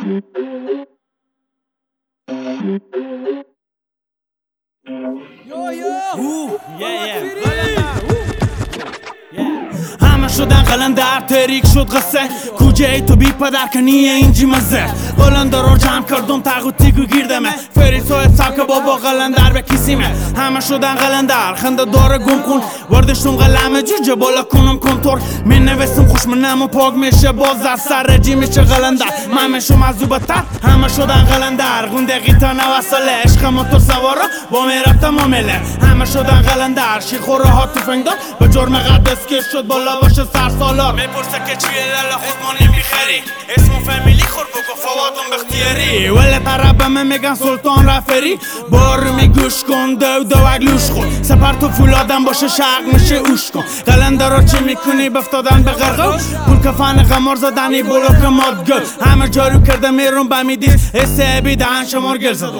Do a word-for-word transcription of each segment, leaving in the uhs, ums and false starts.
Yo yo همه شدن قلندر، تریک شد قصه کجایی تو بی پدر که نیه اینجی مزه قلندر رو جمع کردم تقوتی که گیردمه فریسای سبک بابا قلندر به کسیمه همه شدن قلندر خنده داره گم کن وردشتم قلمه جوجه بالا کنم کنتور من نوستم خوش منم و پاک میشه باز از سر رجی میشه قلندر من میشم از او بدتر همه شدن قلندر گوندقی تا نوصله عشق موتور سوارا با میرفتم معامله همه شدن قلندر شیخوره ها توفنگ دار به جرم قدس که شد بالا باشه سر سالار میپرسه که چیه لالا خود ما نمیخری اسم و فامیلی خور بگو فوادم بختیاری ولی طربمه میگن سلطان رفری بارو میگوش کن دو دو اگلوش خون سپر تو فولادم باشه شق میشه اوش کن قلندر رو چی میکنی بفتادن به غرقه پول کفن قمار زدنی بلوک مادگل همه جارو کرده میرون بمیدید حسه بی دهن شمار گل زدم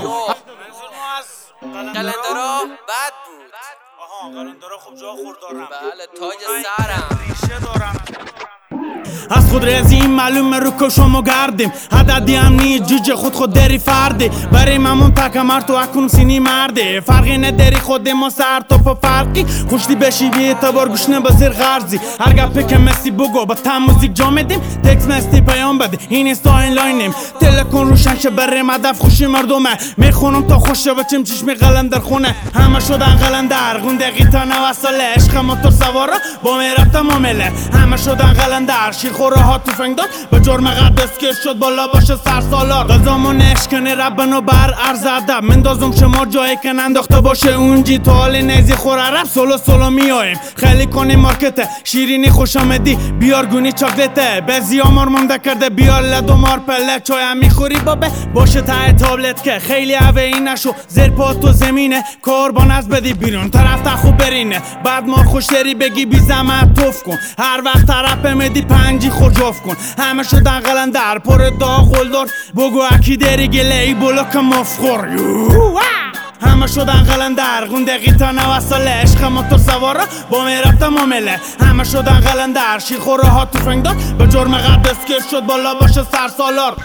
قلندرها بد بود. آها قلندرها خوب جا خورد دارم بله تاج سرم ریشه دارم از خود رزیم معلومه رو کشم و گردیم حددی هم نی جوجه خود خود داری فردی برای ممون تکمر تو اکنون سینی مرده فرقی نداری خود ما سر تو پا فرقی خوشتی بشی بی اعتبار گوشنه بزیر غرزی هر گپه که مسی بگو با تم موزیک جا میدیم تکس مستی پیام بده این استا این لاینیم تلکن روشن شه بریم هدف خوشی مردمه میخونم تا خوش بچیم چشمی قلندر خونه همه شدن قلندر گوندقی تا نوصله عشق موتور سوارا با میرفتم معامله همه شدن قلندر شیخوره ها توفنگ دار به جرم قدس که شد بالا باشه سر سالار قضامون اشکنه ربنو بر عرض ادب مندازم شما جایی که ننداخته باشه اونجی تو حال نیزی خور عرب سولو سولو میایم خیلی کنی مارکته شیرینی خوش آمدی بیار گونی چاکلته بزی آمار مونده کرده بیار لدو مار پله چای هم میخوری بابه باشه ته تابلت که خیلی اوه این نشو زیر پا تو زمینه کاربان از بدی بیرون طرف تا خوب برینه بعد مار خوش داری بگی بی زحمت توف کن هر وقت طرف میدی پنجی خور جاف کن همه شدن قلندر پر داغ قلدار بگو اکی داری گله ای بلوک مفخور همه شدن قلندر گوندقی تا نوصله عشق موتور سوارا با میرفتم معامله همه شدن قلندر شیخوره ها توفنگ دار به جرم قدس که شد بالا باشه سر سالار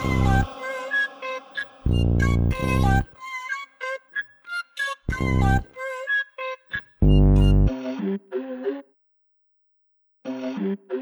Mm-hmm.